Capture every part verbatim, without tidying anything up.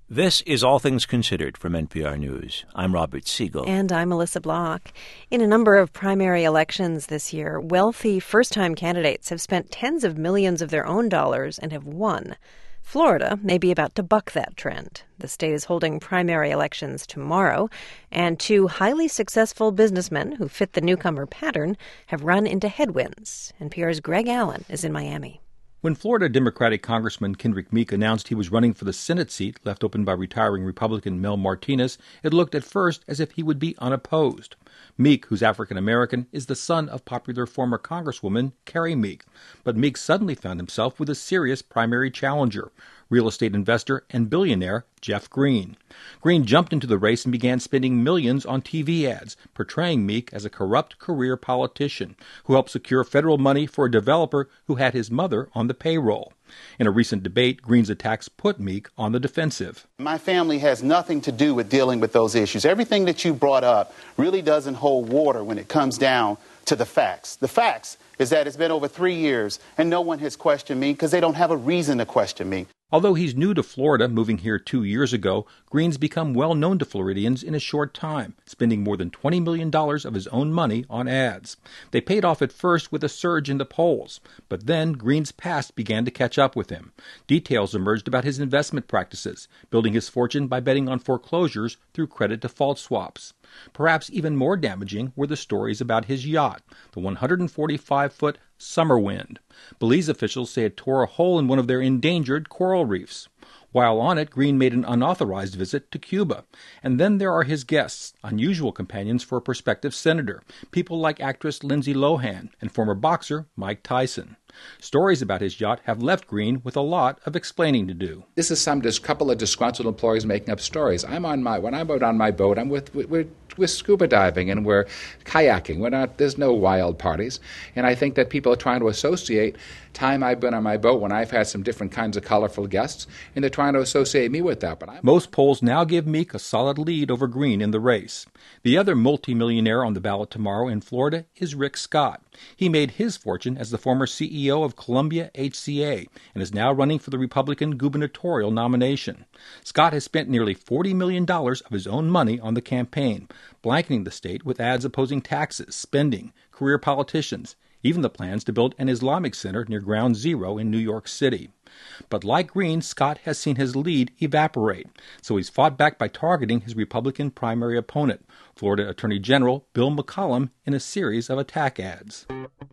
This is All Things Considered from N P R News. I'm Robert Siegel. And I'm Melissa Block. In a number of primary elections this year, wealthy first-time candidates have spent tens of millions of their own dollars and have won. Florida may be about to buck that trend. The state is holding primary elections tomorrow, and two highly successful businessmen who fit the newcomer pattern have run into headwinds. N P R's Greg Allen is in Miami. When Florida Democratic Congressman Kendrick Meek announced he was running for the Senate seat left open by retiring Republican Mel Martinez, it looked at first as if he would be unopposed. Meek, who's African-American, is the son of popular former Congresswoman Carrie Meek. But Meek suddenly found himself with a serious primary challenger, real estate investor and billionaire Jeff Green. Green jumped into the race and began spending millions on T V ads, portraying Meek as a corrupt career politician who helped secure federal money for a developer who had his mother on the payroll. In a recent debate, Green's attacks put Meek on the defensive. My family has nothing to do with dealing with those issues. Everything that you brought up really doesn't hold water when it comes down to the facts. The facts is that it's been over three years and no one has questioned me because they don't have a reason to question me. Although he's new to Florida, moving here two years ago, Green's become well known to Floridians in a short time, spending more than twenty million dollars of his own money on ads. They paid off at first with a surge in the polls, but then Green's past began to catch up with him. Details emerged about his investment practices, building his fortune by betting on foreclosures through credit default swaps. Perhaps even more damaging were the stories about his yacht, the one hundred forty-five foot Summerwind. Belize officials say it tore a hole in one of their endangered coral reefs. While on it, Green made an unauthorized visit to Cuba. And then there are his guests, unusual companions for a prospective senator, people like actress Lindsay Lohan and former boxer Mike Tyson. Stories about his yacht have left Green with a lot of explaining to do. This is some dis- couple of disgruntled employees making up stories. I'm on my when I'm out on my boat, I'm with we're, we're scuba diving and we're kayaking. We're not. There's no wild parties, and I think that people are trying to associate time I've been on my boat when I've had some different kinds of colorful guests, and they're trying to associate me with that. But I'm... Most polls now give Meek a solid lead over Green in the race. The other multimillionaire on the ballot tomorrow in Florida is Rick Scott. He made his fortune as the former C E O of Columbia H C A and is now running for the Republican gubernatorial nomination. Scott has spent nearly forty million dollars of his own money on the campaign, blanketing the state with ads opposing taxes, spending, career politicians, even the plans to build an Islamic center near Ground Zero in New York City. But like Green, Scott has seen his lead evaporate, so he's fought back by targeting his Republican primary opponent, Florida Attorney General Bill McCollum, in a series of attack ads.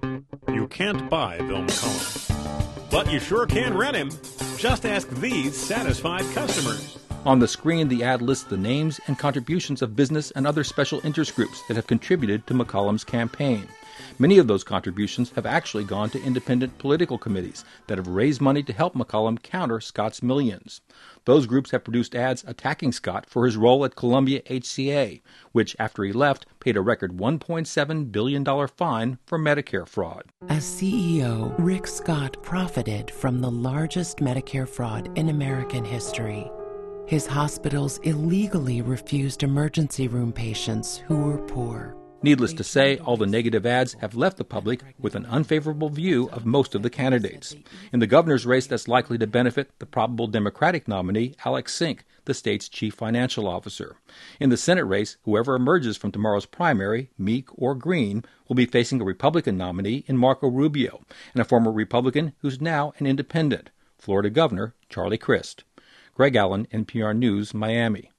You can't buy Bill McCollum, but you sure can rent him. Just ask these satisfied customers. On the screen, the ad lists the names and contributions of business and other special interest groups that have contributed to McCollum's campaign. Many of those contributions have actually gone to independent political committees that have raised money to help McCollum counter Scott's millions. Those groups have produced ads attacking Scott for his role at Columbia H C A, which, after he left, paid a record one point seven billion dollars fine for Medicare fraud. As C E O, Rick Scott profited from the largest Medicare fraud in American history. His hospitals illegally refused emergency room patients who were poor. Needless to say, all the negative ads have left the public with an unfavorable view of most of the candidates. In the governor's race, that's likely to benefit the probable Democratic nominee, Alex Sink, the state's chief financial officer. In the Senate race, whoever emerges from tomorrow's primary, Meek or Green, will be facing a Republican nominee in Marco Rubio and a former Republican who's now an independent, Florida Governor Charlie Crist. Greg Allen, N P R News, Miami.